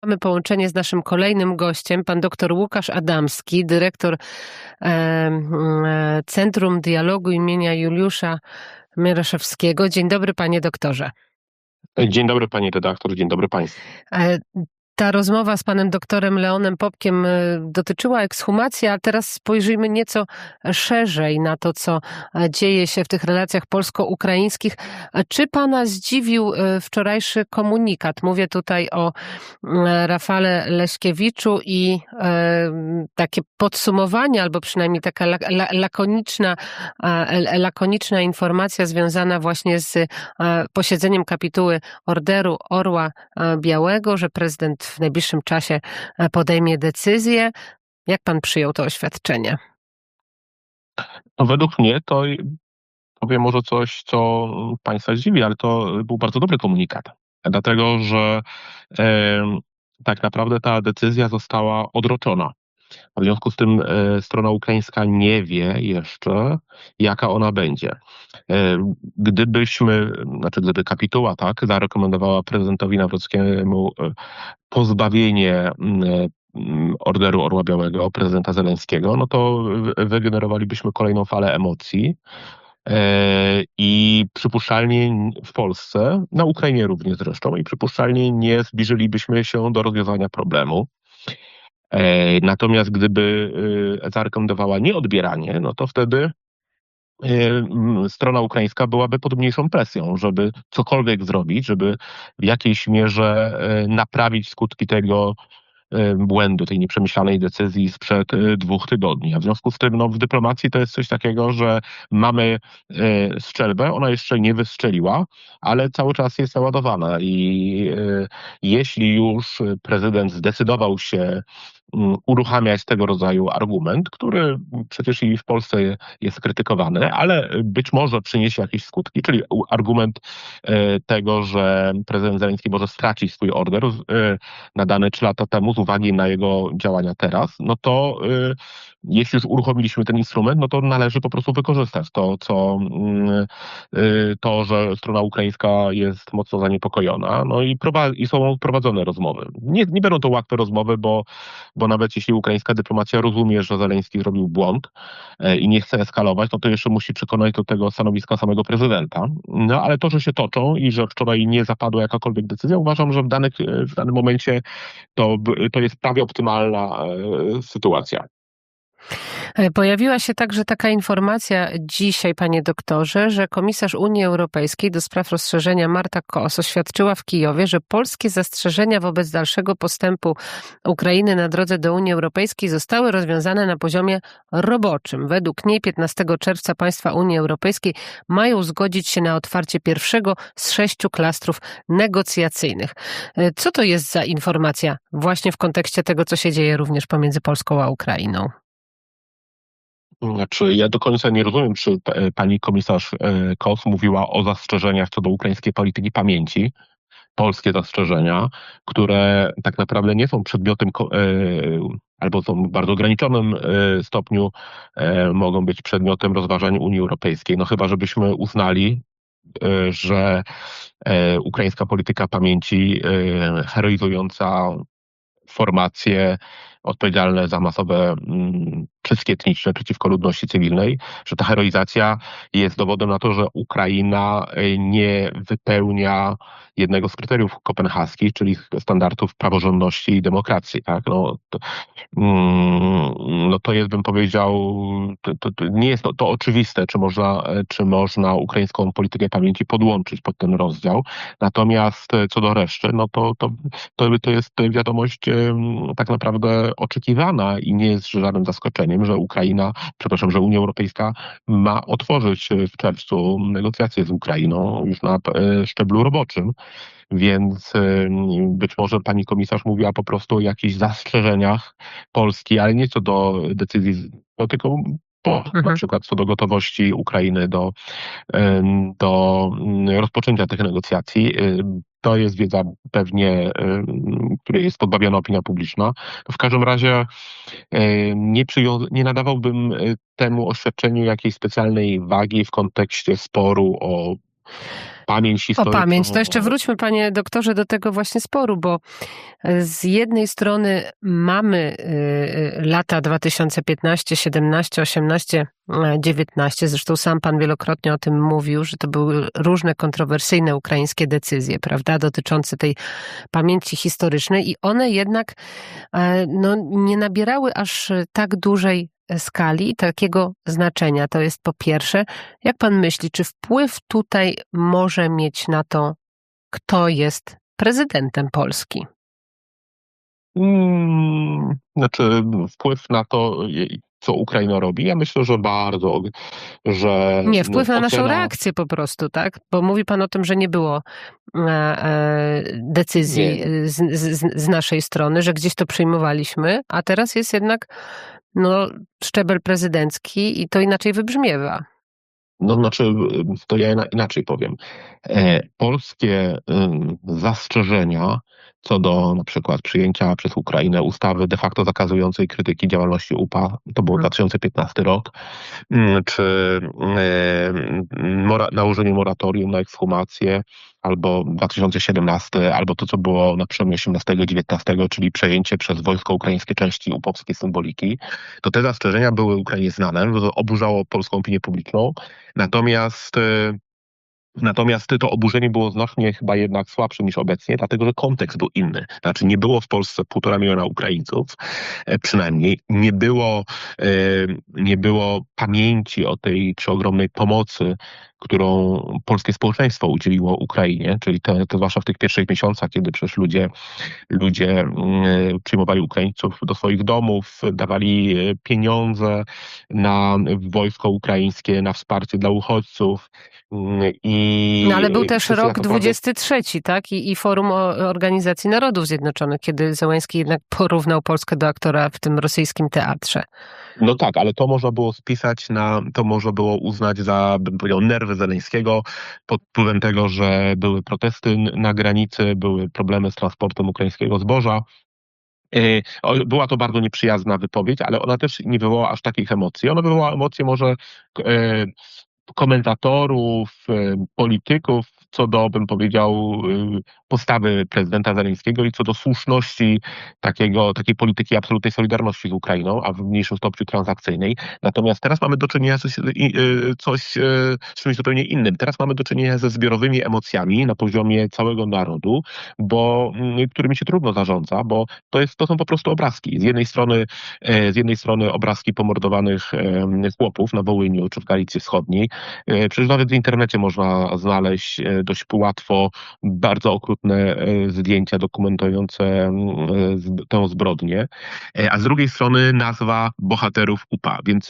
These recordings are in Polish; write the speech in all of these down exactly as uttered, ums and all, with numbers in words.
Mamy połączenie z naszym kolejnym gościem, pan dr Łukasz Adamski, dyrektor e, e, Centrum Dialogu imienia Juliusza Mieroszewskiego. Dzień dobry, panie doktorze. Dzień dobry, pani redaktor, dzień dobry państwu. E, Ta rozmowa z panem doktorem Leonem Popkiem dotyczyła ekshumacji, a teraz spojrzyjmy nieco szerzej na to, co dzieje się w tych relacjach polsko-ukraińskich. Czy pana zdziwił wczorajszy komunikat? Mówię tutaj o Rafale Leśkiewiczu i takie podsumowanie, albo przynajmniej taka lakoniczna, lakoniczna informacja związana właśnie z posiedzeniem kapituły Orderu Orła Białego, że prezydent w najbliższym czasie podejmie decyzję. Jak pan przyjął to oświadczenie? No według mnie to powiem może coś, co państwa zdziwi, ale to był bardzo dobry komunikat. Dlatego, że e, tak naprawdę ta decyzja została odroczona. A w związku z tym e, strona ukraińska nie wie jeszcze, jaka ona będzie. E, gdybyśmy, znaczy gdyby kapituła tak zarekomendowała prezydentowi Nawrockiemu e, pozbawienie e, Orderu Orła Białego prezydenta Zełenskiego, no to wygenerowalibyśmy kolejną falę emocji. I przypuszczalnie w Polsce, na Ukrainie również zresztą, i przypuszczalnie nie zbliżylibyśmy się do rozwiązania problemu. Natomiast gdyby zarekomendowała nieodbieranie, no to wtedy strona ukraińska byłaby pod mniejszą presją, żeby cokolwiek zrobić, żeby w jakiejś mierze naprawić skutki tego błędu, tej nieprzemyślanej decyzji sprzed dwóch tygodni. A w związku z tym no, w dyplomacji to jest coś takiego, że mamy strzelbę, ona jeszcze nie wystrzeliła, ale cały czas jest naładowana i jeśli już prezydent zdecydował się uruchamiać tego rodzaju argument, który przecież i w Polsce jest krytykowany, ale być może przyniesie jakieś skutki, czyli argument tego, że prezydent Zełenski może stracić swój order nadany trzy lata temu z uwagi na jego działania teraz, no to jeśli już uruchomiliśmy ten instrument, no to należy po prostu wykorzystać to, co to, że strona ukraińska jest mocno zaniepokojona, no i, prowa- i są prowadzone rozmowy. Nie, nie będą to łatwe rozmowy, bo, bo nawet jeśli ukraińska dyplomacja rozumie, że Zełenski zrobił błąd i nie chce eskalować, no to jeszcze musi przekonać do tego stanowiska samego prezydenta. No ale to, że się toczą i że wczoraj nie zapadła jakakolwiek decyzja, uważam, że w, danych, w danym momencie to, to jest prawie optymalna sytuacja. Pojawiła się także taka informacja dzisiaj, panie doktorze, że komisarz Unii Europejskiej do spraw rozszerzenia Marta Kos oświadczyła w Kijowie, że polskie zastrzeżenia wobec dalszego postępu Ukrainy na drodze do Unii Europejskiej zostały rozwiązane na poziomie roboczym. Według niej piętnastego czerwca państwa Unii Europejskiej mają zgodzić się na otwarcie pierwszego z sześciu klastrów negocjacyjnych. Co to jest za informacja właśnie w kontekście tego, co się dzieje również pomiędzy Polską a Ukrainą? Znaczy, ja do końca nie rozumiem, czy pani komisarz Kos mówiła o zastrzeżeniach co do ukraińskiej polityki pamięci, polskie zastrzeżenia, które tak naprawdę nie są przedmiotem, albo są w bardzo ograniczonym stopniu, mogą być przedmiotem rozważań Unii Europejskiej. No chyba, żebyśmy uznali, że ukraińska polityka pamięci heroizująca formacje odpowiedzialne za masowe mm, czystki etniczne przeciwko ludności cywilnej, że ta heroizacja jest dowodem na to, że Ukraina nie wypełnia jednego z kryteriów kopenhaskich, czyli standardów praworządności i demokracji. Tak? No, to, mm, no to jest, bym powiedział, to, to, to nie jest to, to oczywiste, czy można, czy można ukraińską politykę pamięci podłączyć pod ten rozdział. Natomiast co do reszty, no to, to, to, to jest wiadomość tak naprawdę oczekiwana i nie jest żadnym zaskoczeniem, że Ukraina, przepraszam, że Unia Europejska ma otworzyć w czerwcu negocjacje z Ukrainą już na szczeblu roboczym. Więc być może pani komisarz mówiła po prostu o jakichś zastrzeżeniach Polski, ale nie co do decyzji, no tylko po, mhm. na przykład co do gotowości Ukrainy do, do rozpoczęcia tych negocjacji. To jest wiedza pewnie, której jest podbawiana opinia publiczna. W każdym razie nie, przyją- nie nadawałbym temu oświadczeniu jakiejś specjalnej wagi w kontekście sporu o Pamięć O historyczną. pamięć. To jeszcze wróćmy, panie doktorze, do tego właśnie sporu, bo z jednej strony mamy y, lata dwa tysiące piętnaście, siedemnaście, osiemnaście, dziewiętnaście. Zresztą sam pan wielokrotnie o tym mówił, że to były różne kontrowersyjne ukraińskie decyzje, prawda, dotyczące tej pamięci historycznej i one jednak e, no, nie nabierały aż tak dużej skali i takiego znaczenia. To jest po pierwsze. Jak pan myśli, czy wpływ tutaj może mieć na to, kto jest prezydentem Polski? Hmm, znaczy wpływ na to, co Ukraina robi? Ja myślę, że bardzo, że Nie, wpływ na ocena... naszą reakcję po prostu, tak? Bo mówi pan o tym, że nie było e, e, decyzji Nie. z, z, z naszej strony, że gdzieś to przyjmowaliśmy, a teraz jest jednak no, szczebel prezydencki i to inaczej wybrzmiewa. No znaczy, to ja inaczej powiem. E, polskie ym, zastrzeżenia co do na przykład przyjęcia przez Ukrainę ustawy de facto zakazującej krytyki działalności U P A, to był Hmm. dwa tysiące piętnasty rok, ym, czy y, mora, nałożenie moratorium na ekshumację, albo dwa tysiące siedemnasty, albo to, co było na przełomie osiemnastego dziewiętnastego, czyli przejęcie przez wojsko ukraińskie części upowskiej symboliki, to te zastrzeżenia były Ukrainie znane, to oburzało polską opinię publiczną, natomiast Natomiast to oburzenie było znacznie chyba jednak słabsze niż obecnie, dlatego że kontekst był inny. Znaczy nie było w Polsce półtora miliona Ukraińców, przynajmniej nie było, nie było pamięci o tej przeogromnej pomocy, którą polskie społeczeństwo udzieliło Ukrainie, czyli te, to zwłaszcza w tych pierwszych miesiącach, kiedy przecież ludzie, ludzie przyjmowali Ukraińców do swoich domów, dawali pieniądze na wojsko ukraińskie, na wsparcie dla uchodźców. I no ale był też rok naprawdę... dwudziesty trzeci, tak? I, i Forum Organizacji Narodów Zjednoczonych, kiedy Zełenski jednak porównał Polskę do aktora w tym rosyjskim teatrze. No tak, ale to można było spisać na, to można było uznać za, bym powiedział, nerwy Zeleńskiego pod wpływem tego, że były protesty na granicy, były problemy z transportem ukraińskiego zboża. Była to bardzo nieprzyjazna wypowiedź, ale ona też nie wywołała aż takich emocji. Ona wywołała emocje może komentatorów, polityków, co do, bym powiedział, postawy prezydenta Zeleńskiego i co do słuszności takiego, takiej polityki absolutnej solidarności z Ukrainą, a w mniejszym stopniu transakcyjnej. Natomiast teraz mamy do czynienia z coś, z czymś zupełnie innym. Teraz mamy do czynienia ze zbiorowymi emocjami na poziomie całego narodu, bo którymi się trudno zarządza, bo to, jest, to są po prostu obrazki. Z jednej strony, z jednej strony obrazki pomordowanych chłopów na Wołyniu czy w Galicji Wschodniej. Przecież nawet w internecie można znaleźć dość łatwo bardzo okrutne zdjęcia dokumentujące tę zbrodnię, a z drugiej strony nazwa bohaterów U P A. Więc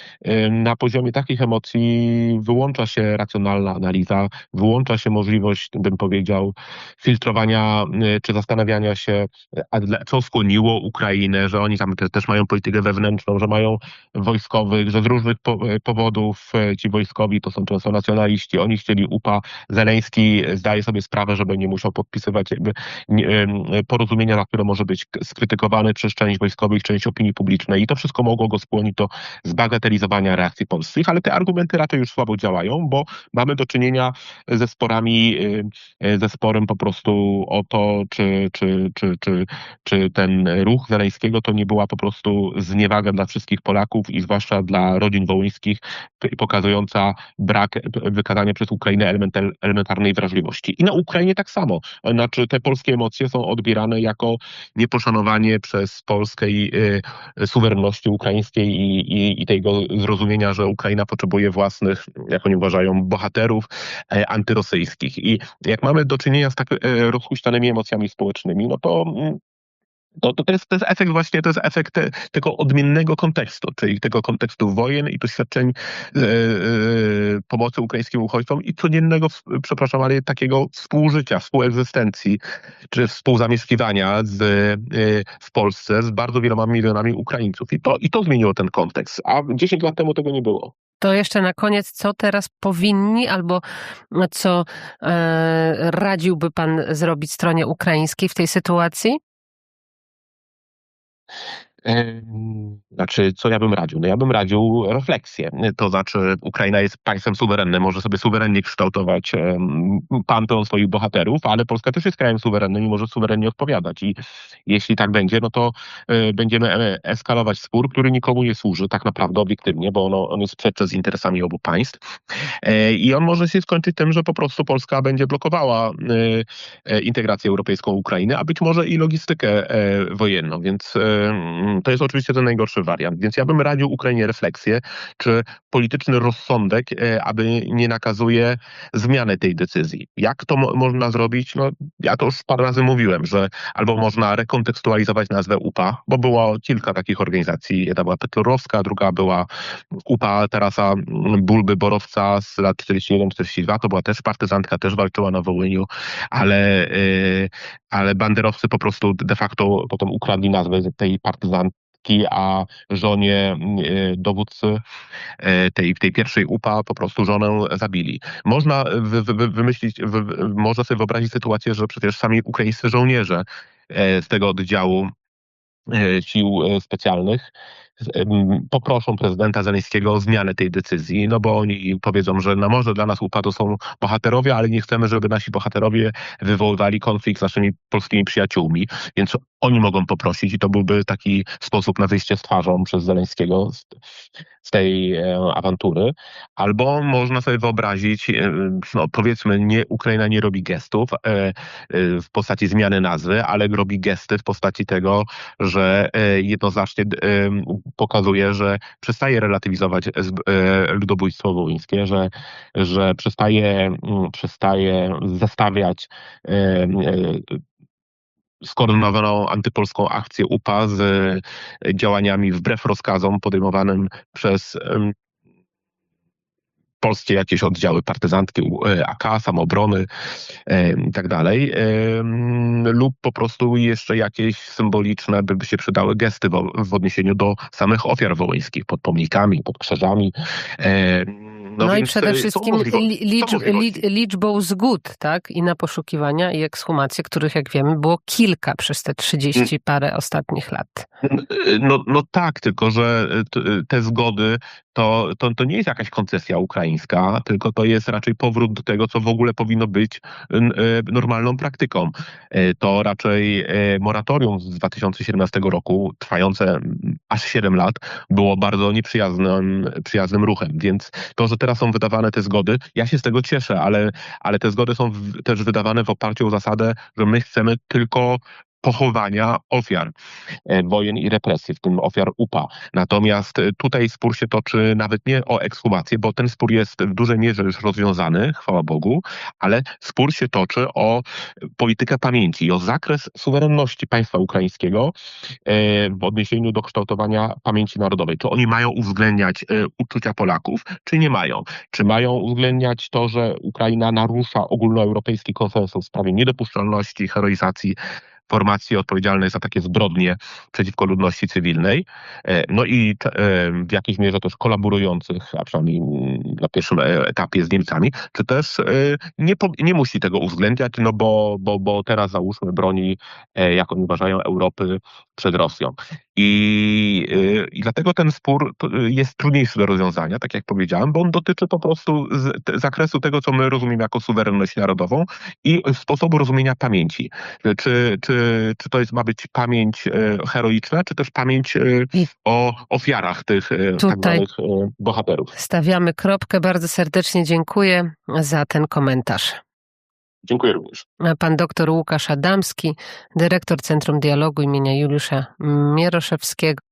na poziomie takich emocji wyłącza się racjonalna analiza, wyłącza się możliwość, bym powiedział, filtrowania czy zastanawiania się, co skłoniło Ukrainę, że oni tam też mają politykę wewnętrzną, że mają wojskowych, że z różnych powodów ci wojskowi to są często nacjonaliści, oni chcieli U P A. Zeleński zdaje sobie sprawę, żeby nie musiał podpisywać jakby porozumienia, na które może być skrytykowany przez część wojskowych, część opinii publicznej i to wszystko mogło go skłonić do zbagatelizowania reakcji polskich, ale te argumenty raczej już słabo działają, bo mamy do czynienia ze sporami, ze sporem po prostu o to, czy, czy, czy, czy, czy ten ruch Zeleńskiego to nie była po prostu zniewaga dla wszystkich Polaków i zwłaszcza dla rodzin wołyńskich, pokazująca brak wykazania przez Ukrainę elementarnej wrażliwości. I na Ukrainie tak samo. Znaczy te polskie emocje są odbierane jako nieposzanowanie przez Polskę i, y, suwerenności ukraińskiej i, i, i tego zrozumienia, że Ukraina potrzebuje własnych, jak oni uważają, bohaterów e, antyrosyjskich. I jak mamy do czynienia z tak e, rozhuśtanymi emocjami społecznymi, no to mm, To, to, jest, to jest efekt właśnie, to jest efekt te, tego odmiennego kontekstu, czyli tego kontekstu wojen i doświadczeń e, e, pomocy ukraińskim uchodźcom i codziennego, przepraszam, ale takiego współżycia, współegzystencji, czy współzamieszkiwania z, e, w Polsce z bardzo wieloma milionami Ukraińców. I to, i to zmieniło ten kontekst, a dziesięć lat temu tego nie było. To jeszcze na koniec, co teraz powinni albo co e, radziłby pan zrobić stronie ukraińskiej w tej sytuacji? Znaczy, co ja bym radził? No ja bym radził refleksję. To znaczy, Ukraina jest państwem suwerennym, może sobie suwerennie kształtować panteon swoich bohaterów, ale Polska też jest krajem suwerennym i może suwerennie odpowiadać. I jeśli tak będzie, no to będziemy eskalować spór, który nikomu nie służy, tak naprawdę obiektywnie, bo ono, on jest sprzeczny z interesami obu państw. I on może się skończyć tym, że po prostu Polska będzie blokowała integrację europejską Ukrainy, a być może i logistykę wojenną, więc to jest oczywiście ten najgorszy wariant. Więc ja bym radził Ukrainie refleksję, czy polityczny rozsądek, aby nie nakazuje zmiany tej decyzji. Jak to mo- można zrobić? No, ja to już parę razy mówiłem, że albo można rekontekstualizować nazwę U P A, bo było kilka takich organizacji. Jedna była Petlurowska, druga była U P A Tarasa Bulby-Borowca z lat czterdzieści jeden czterdzieści dwa. To była też partyzantka, też walczyła na Wołyniu, ale, yy, ale banderowcy po prostu de facto potem ukradli nazwę tej partyzantki, a żonie yy, dowódcy yy, tej, tej pierwszej U P A po prostu żonę zabili. Można wy, wy, wymyślić, wy, można sobie wyobrazić sytuację, że przecież sami ukraińscy żołnierze yy, z tego oddziału yy, sił yy, specjalnych poproszą prezydenta Zełenskiego o zmianę tej decyzji, no bo oni powiedzą, że no może dla nas U P A to są bohaterowie, ale nie chcemy, żeby nasi bohaterowie wywoływali konflikt z naszymi polskimi przyjaciółmi, więc oni mogą poprosić i to byłby taki sposób na wyjście z twarzą przez Zełenskiego z, z tej e, awantury. Albo można sobie wyobrazić, e, no powiedzmy, nie, Ukraina nie robi gestów e, e, w postaci zmiany nazwy, ale robi gesty w postaci tego, że e, jednoznacznie e, pokazuje, że przestaje relatywizować ludobójstwo wołyńskie, że, że przestaje, przestaje zestawiać skoordynowaną antypolską akcję U P A z działaniami wbrew rozkazom podejmowanym przez polskie jakieś oddziały partyzantki, A K, samoobrony i tak dalej, lub po prostu jeszcze jakieś symboliczne by się przydały gesty w, w odniesieniu do samych ofiar wołyńskich, pod pomnikami, pod krzyżami. No, no i przede wszystkim licz, licz, liczbą zgód, tak? I na poszukiwania i ekshumacje, których jak wiemy było kilka przez te trzydzieści parę ostatnich lat. No, no tak, tylko że te zgody to, to, to nie jest jakaś koncesja ukraińska, tylko to jest raczej powrót do tego, co w ogóle powinno być normalną praktyką. To raczej moratorium z dwa tysiące siedemnastego roku, trwające aż siedem lat, było bardzo nieprzyjaznym przyjaznym ruchem, więc to, że teraz są wydawane te zgody, ja się z tego cieszę, ale, ale te zgody są w, też wydawane w oparciu o zasadę, że my chcemy tylko pochowania ofiar wojen i represji, w tym ofiar U P A. Natomiast tutaj spór się toczy nawet nie o ekshumację, bo ten spór jest w dużej mierze już rozwiązany, chwała Bogu, ale spór się toczy o politykę pamięci i o zakres suwerenności państwa ukraińskiego w odniesieniu do kształtowania pamięci narodowej. Czy oni mają uwzględniać uczucia Polaków, czy nie mają? Czy mają uwzględniać to, że Ukraina narusza ogólnoeuropejski konsensus w sprawie niedopuszczalności, heroizacji formacji odpowiedzialnej za takie zbrodnie przeciwko ludności cywilnej, no i w jakiejś mierze też kolaborujących, a przynajmniej na pierwszym etapie z Niemcami, czy też nie, nie musi tego uwzględniać, no bo, bo, bo teraz załóżmy broni, jak oni uważają, Europy przed Rosją. I, I dlatego ten spór jest trudniejszy do rozwiązania, tak jak powiedziałem, bo on dotyczy po prostu z, te, zakresu tego, co my rozumiemy jako suwerenność narodową i sposobu rozumienia pamięci. Czy, czy, czy to jest, ma być pamięć heroiczna, czy też pamięć o ofiarach tych tak zwanych bohaterów. Stawiamy kropkę. Bardzo serdecznie dziękuję za ten komentarz. Dziękuję również. Pan doktor Łukasz Adamski, dyrektor Centrum Dialogu imienia Juliusza Mieroszewskiego.